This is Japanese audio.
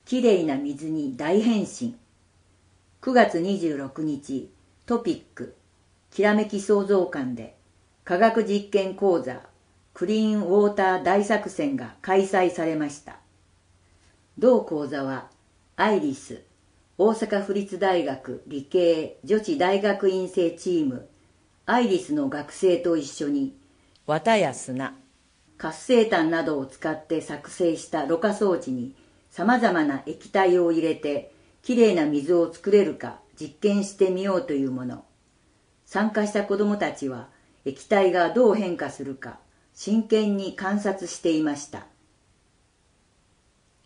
きれいな水に大変身。9月26日、トピック、きらめき創造館で、科学実験講座、クリーンウォーター大作戦が開催されました。同講座は、アイリス、大阪府立大学理系女子大学院生チーム、アイリスの学生と一緒に、綿や砂、活性炭などを使って作成したろ過装置に様々な液体を入れてきれいな水を作れるか実験してみようというもの。参加した子どもたちは液体がどう変化するか真剣に観察していました。